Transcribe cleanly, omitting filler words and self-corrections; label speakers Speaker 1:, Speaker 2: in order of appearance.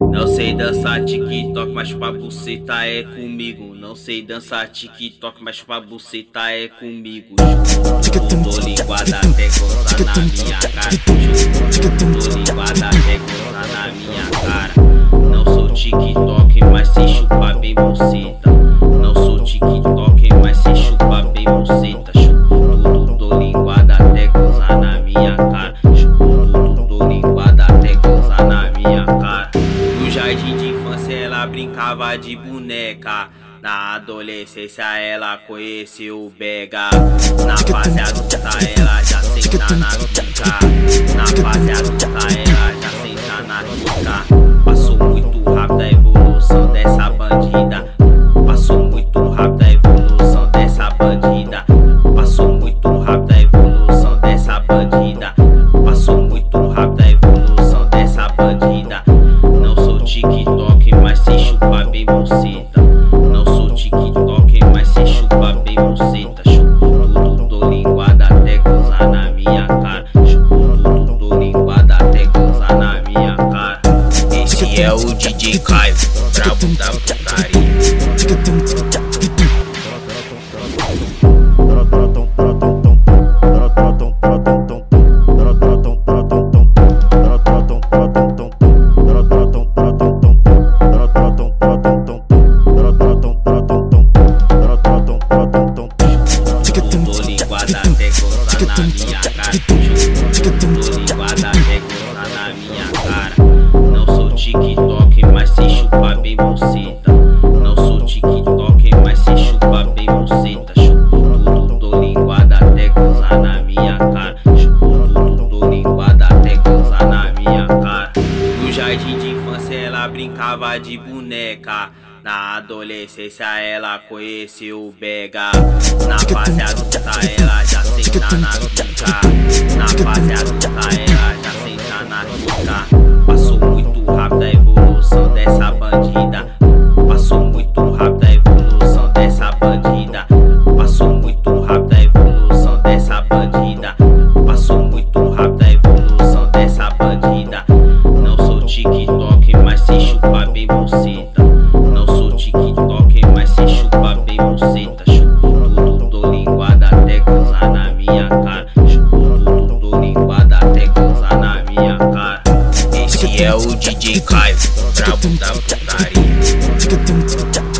Speaker 1: Não sei dançar TikTok, mas pra buceta é comigo. Não sei dançar TikTok, mas pra buceta é comigo. Tô linguada até gozar na minha cara. Tô linguada até gozar na minha cara. Não sou TikTok, mas se chupa bem buceta. Não sou TikTok, mas se chupa bem buceta. Tudo, tô linguada até gozar na minha cara. Tudo, tô linguada até gozar na minha cara. No jardim de infância ela brincava de boneca. Na adolescência ela conheceu o Bega. Na fase adulta ela já senta na pica. Na fase adulta ela já senta na pica. Passou muito rápido a evolução dessa bandida. Passou muito rápido a evolução dessa bandida. Passou muito rápido a evolução dessa bandida. Passou muito rápido a evolução dessa bandida. Não sou TikTok, mas se chupa bem buceta. Não sou TikTok, mas se chupa bem buceta. Chupo tudo, tô linguada até gozar na minha cara. Chupo tudo, tô linguada até gozar na minha cara. Esse é o DJ Caio, brabo da putaria. Na minha cara, tô linguada até gozar na minha cara. Não sou TikTok, mas se chupa bem buceta. Não sou TikTok, mas se chupa bem buceta. Chupo tudo, tô linguada até gozar na minha cara. Chupo tudo, tô linguada até gozar na minha cara. No jardim de infância ela brincava de boneca. Na adolescência ela conheceu o Bega. Na fase adulta ela já senta na pica. Na fase adulta ela já senta na pica. Passou muito rápido a evolução dessa bandida. Passou muito rápido a evolução dessa bandida. Passou muito rápido a evolução dessa bandida. Passou muito rápido a evolução dessa bandida. Não sou TikTok, mas se chupa bem buceta. Não sou TikTok, mas se chupa bem buceta. Chupo tudo, tô linguada até gozar na minha cara. Chupo tudo, tô linguada até gozar na minha cara. Esse é o DJ Caio, brabo da putaria.